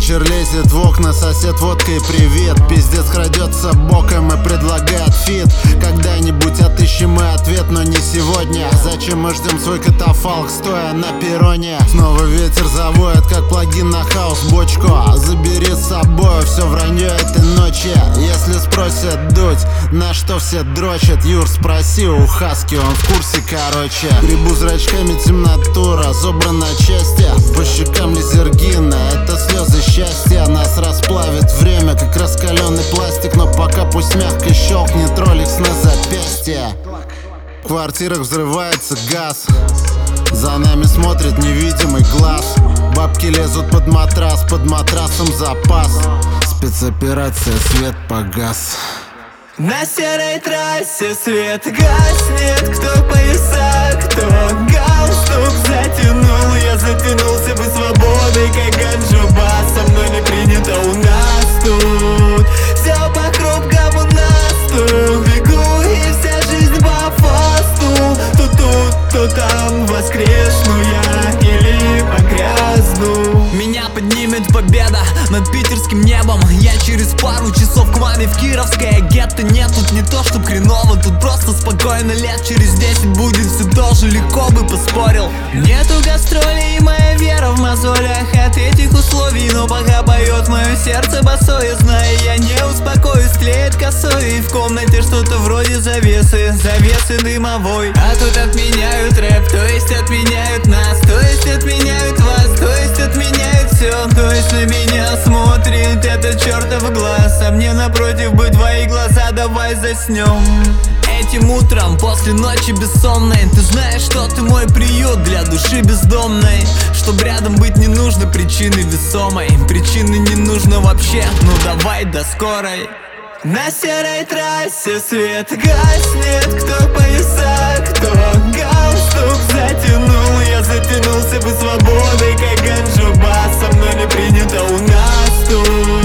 Вечер лезет в окна, сосед водкой привет. Пиздец крадется боком и предлагает фит. Когда-нибудь отыщем мы ответ, но не сегодня. Зачем мы ждем свой катафалк, стоя на перроне? Снова ветер завоет, как плагин на хаус-бочку. Забери с собой все вранье этой ночи. Если спросят дуть, на что все дрочат, Юр, спроси у Хаски, он в курсе, короче. Гребу зрачками темноту, разобран на части. По щекам лизергина, это слезы счастья. Нас расплавит время, как раскаленный пластик. Но пока пусть мягко щелкнет Ролекс на запястье. В квартирах взрывается газ, за нами смотрит невидимый глаз. Бабки лезут под матрас, под матрасом запас. Спецоперация, свет погас. На серой трассе свет гаснет. Кто пояса, кто галстук затянул. Я затянулся бы свободой, как ганджуба. Со мной не принято у нас тут. Все по кругам у нас тут. Бегу и вся жизнь по фасту. То тут, то там воскресну я или погрязну. Меня поднимет победа над питерским небом. Я через пару часов к маме в Кировское гетто. Нет, тут не то чтоб хреново, тут просто спокойно. Лет через 10 будет все тоже, легко бы поспорил. Нету гастролей и моя вера в мозолях от этих условий. Но пока поет мое сердце босое, зная, я не успокоюсь. Тлеет косой и в комнате что-то вроде завесы, завесы дымовой. А тут отменяют рэп, то есть отменяют нас, то есть отменяют вас, то есть отменяют все. То есть на меня смотрит этот чертов глаз, а мне напротив бы твои глаза, давай заснем. Этим утром, после ночи бессонной, ты знаешь, что ты мой приют для души бездомной. Чтоб рядом быть не нужно причины весомой. Причины не нужно вообще, ну давай до скорой. На серой трассе свет гаснет. Кто пояса, кто галстук затянул. Я затянулся бы свободой, как ганджуба. Со мной не принято у нас тут.